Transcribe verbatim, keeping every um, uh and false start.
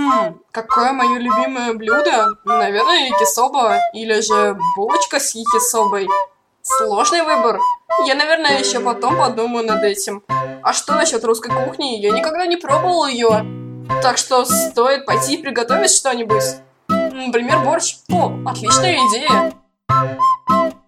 Хм, какое мое любимое блюдо? Наверное, якисоба или же булочка с якисобой. Сложный выбор. Я, наверное, еще потом подумаю над этим. А что насчет русской кухни? Я никогда не пробовал ее. Так что стоит пойти и приготовить что-нибудь. Например, борщ. О, отличная идея.